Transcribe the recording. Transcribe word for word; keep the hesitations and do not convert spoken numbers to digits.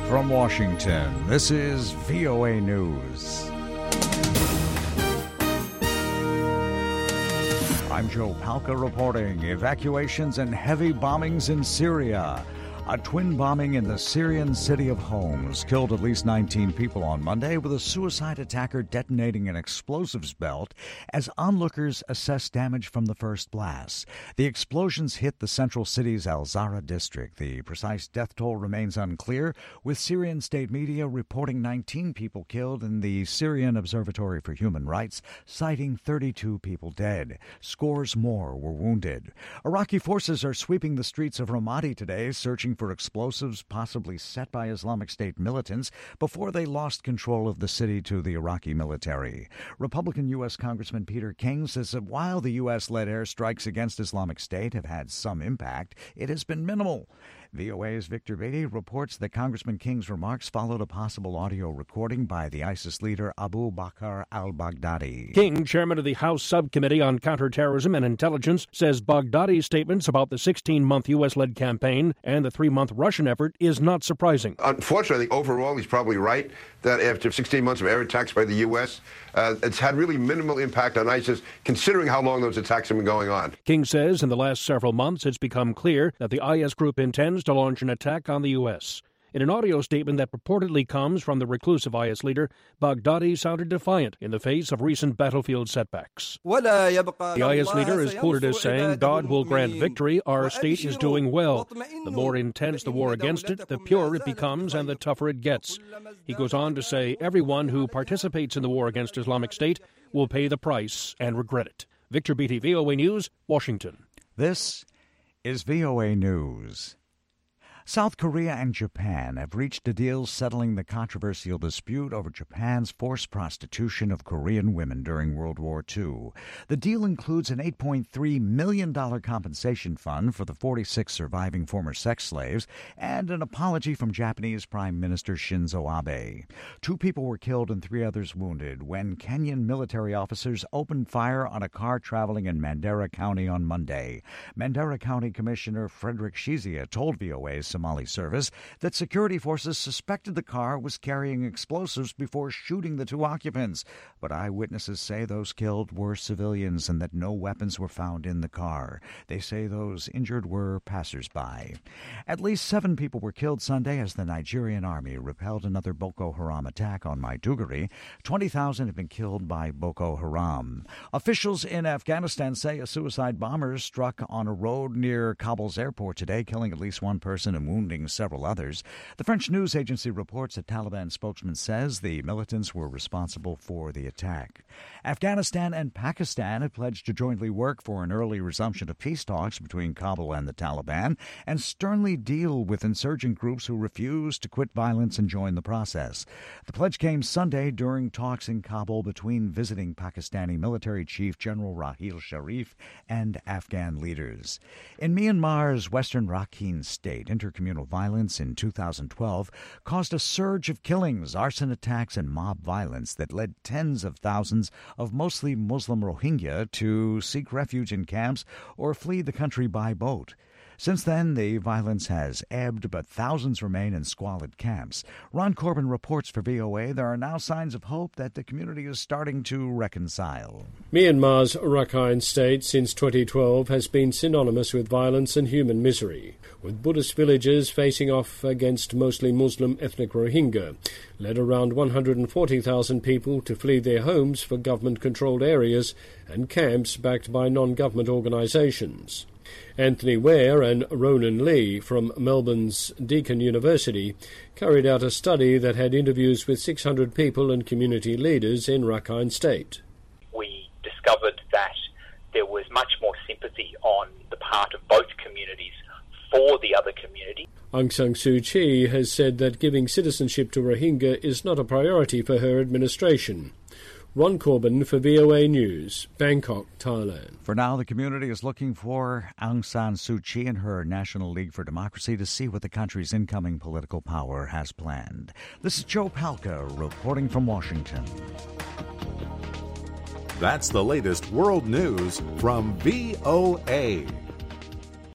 From Washington, this is V O A News. I'm Joe Palca reporting. Evacuations and heavy bombings in Syria. A twin bombing in the Syrian city of Homs killed at least nineteen people on Monday, with a suicide attacker detonating an explosives belt as onlookers assess damage from the first blast. The explosions hit the central city's Al Zahra district. The precise death toll remains unclear, with Syrian state media reporting nineteen people killed and the Syrian Observatory for Human Rights citing thirty-two people dead. Scores more were wounded. Iraqi forces are sweeping the streets of Ramadi today, searching for explosives possibly set by Islamic State militants before they lost control of the city to the Iraqi military. Republican U S Congressman Peter King says that while the U S-led airstrikes against Islamic State have had some impact, it has been minimal. V O A's Victor Beatty reports that Congressman King's remarks followed a possible audio recording by the ISIS leader Abu Bakr al-Baghdadi. King, chairman of the House Subcommittee on Counterterrorism and Intelligence, says Baghdadi's statements about the sixteen-month U S-led campaign and the three-month Russian effort is not surprising. Unfortunately, overall, he's probably right that after sixteen months of air attacks by the U S, uh, it's had really minimal impact on ISIS, considering how long those attacks have been going on. King says in the last several months it's become clear that the I S group intends to launch an attack on the U S. In an audio statement that purportedly comes from the reclusive I S leader, Baghdadi sounded defiant in the face of recent battlefield setbacks. The I S leader is quoted as saying, "God will grant victory, our state is doing well. The more intense the war against it, the purer it becomes and the tougher it gets." He goes on to say, everyone who participates in the war against Islamic State will pay the price and regret it. Victor Beatty, V O A News, Washington. This is V O A News. South Korea and Japan have reached a deal settling the controversial dispute over Japan's forced prostitution of Korean women during World War Two. The deal includes an eight point three million dollars compensation fund for the forty-six surviving former sex slaves and an apology from Japanese Prime Minister Shinzo Abe. Two people were killed and three others wounded when Kenyan military officers opened fire on a car traveling in Mandera County on Monday. Mandera County Commissioner Frederick Shizia told V O A's Somali service that security forces suspected the car was carrying explosives before shooting the two occupants. But eyewitnesses say those killed were civilians and that no weapons were found in the car. They say those injured were passersby. At least seven people were killed Sunday as the Nigerian army repelled another Boko Haram attack on Maiduguri. twenty thousand have been killed by Boko Haram. Officials in Afghanistan say a suicide bomber struck on a road near Kabul's airport today, killing at least one person and wounding several others. The French news agency reports a Taliban spokesman says the militants were responsible for the attack. Afghanistan and Pakistan have pledged to jointly work for an early resumption of peace talks between Kabul and the Taliban and sternly deal with insurgent groups who refuse to quit violence and join the process. The pledge came Sunday during talks in Kabul between visiting Pakistani military chief General Rahil Sharif and Afghan leaders. In Myanmar's western Rakhine state, intercommunal violence in two thousand twelve caused a surge of killings, arson attacks, and mob violence that led tens of thousands of mostly Muslim Rohingya to seek refuge in camps or flee the country by boat. Since then, the violence has ebbed, but thousands remain in squalid camps. Ron Corbin reports for V O A there are now signs of hope that the community is starting to reconcile. Myanmar's Rakhine state since twenty twelve has been synonymous with violence and human misery, with Buddhist villages facing off against mostly Muslim ethnic Rohingya, led around one hundred forty thousand people to flee their homes for government-controlled areas and camps backed by non-government organisations. Anthony Ware and Ronan Lee from Melbourne's Deakin University carried out a study that had interviews with six hundred people and community leaders in Rakhine State. We discovered that there was much more sympathy on the part of both communities for the other community. Aung San Suu Kyi has said that giving citizenship to Rohingya is not a priority for her administration. Ron Corbin for V O A News, Bangkok, Thailand. For now, the community is looking for Aung San Suu Kyi and her National League for Democracy to see what the country's incoming political power has planned. This is Joe Palca reporting from Washington. That's the latest world news from V O A.